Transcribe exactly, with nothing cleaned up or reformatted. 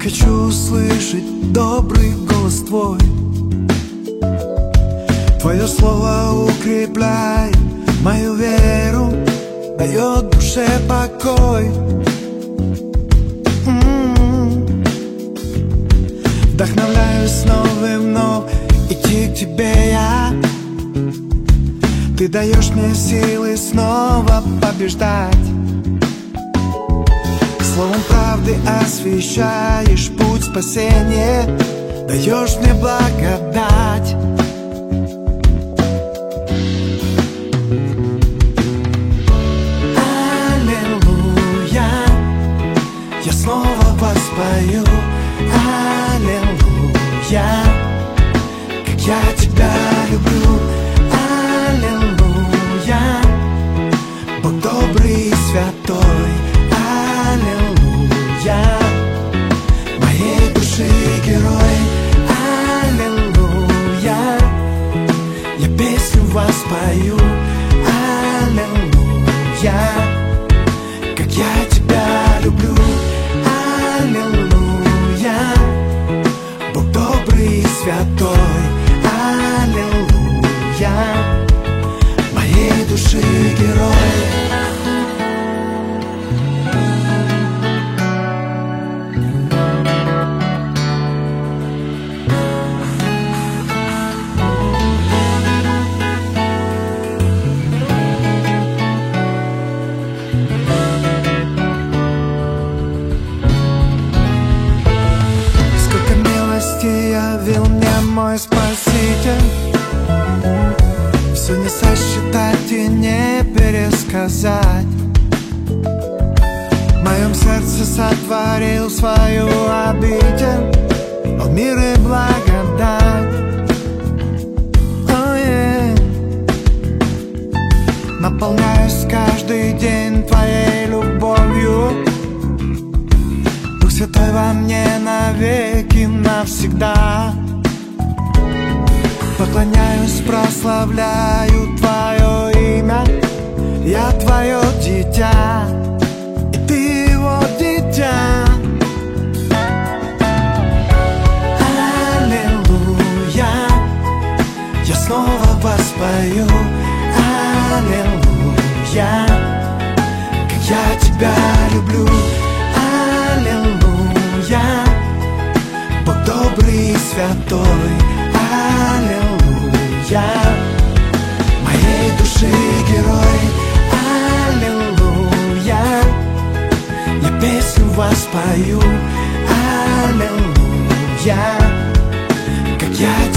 хочу услышать добрый голос твой. Твое слово укрепляет мою веру, дает душе покой. М-м-м. Вдохновляюсь снова и вновь идти к тебе я. Ты даешь мне силы снова побеждать. Словом правды освещаешь путь спасения, даешь мне благодать. Аллилуйя, я снова воспою. Аллилуйя, как я тебя люблю. Аллилуйя, Бог добрый и святой. Аллилуйя, моей души герой. Аллилуйя, я песню воспою. Аллилуйя, как я тебя люблю. Аллилуйя, Бог добрый и святой. Аллилуйя, моей души герой. Явил мне мой Спаситель, все не сосчитать и не пересказать. В моем сердце сотворил свою обитель, о, мир и благодать. Oh, yeah. Наполняюсь каждый день твоей любовью. Дух Святой во мне навеки, навсегда. Поклоняюсь, прославляю твое имя. Я твое дитя, и ты его дитя. Аллилуйя, я снова воспою. Аллилуйя, как я тебя люблю. Аллилуйя, Бог добрый и святой. Аллилуйя, моей души герой. Аллилуйя, я песню воспою. Аллилуйя, как я